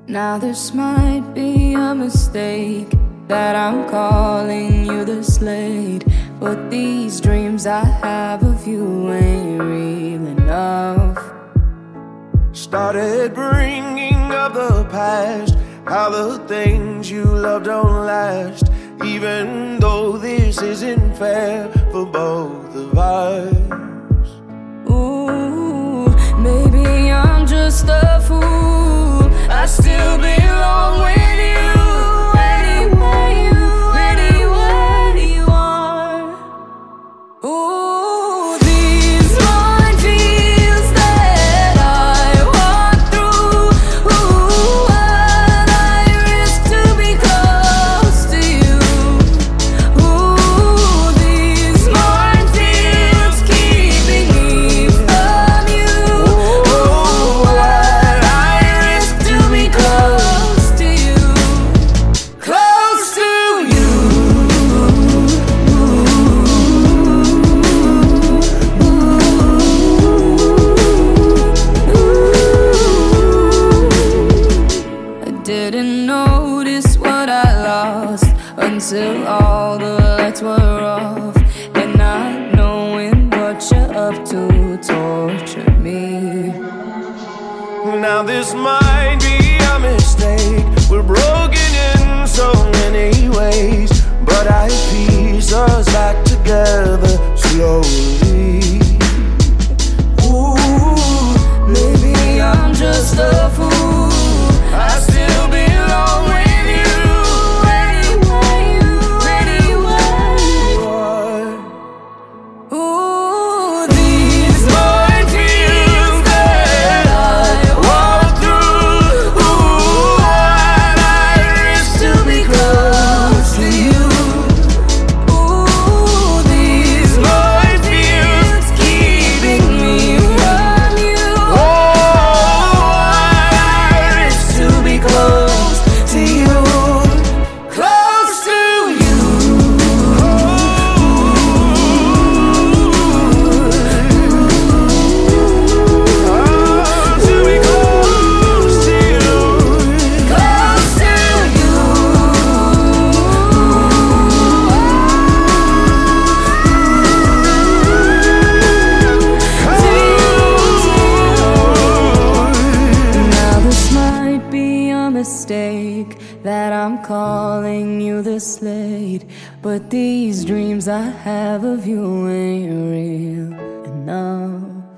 Now this might be a mistake that I'm calling you this late, but these dreams I have of you ain't real enough. Started bringing up the past, how the things you love don't last, even though this isn't fair for both of us. Ooh, maybe I'm just a fool. I still belong with you anywhere you are. Ooh, these minefields that I walk through. Ooh, what I risk to be close to you. Ooh, these minefields keeping me from you. Ooh, what I risk to be close to you. Close to you. I didn't notice what I lost until all the lights were off, and not knowing what you're up to tortured me. Now this might be a mistake, we're broken in so many ways, but I piece us back together slowly. Ooh, maybe I'm just a fool. I still belong with you anywhere you are. Ooh, these minefields that I walk through. Ooh, what I risk to be close to you. Ooh, these minefields keeping me from you. Oh, what I risk to be close to you. Close to you. To be close to you. Close to you. Now this might be a mistake that I'm calling you this late, but these dreams I have of you ain't real enough.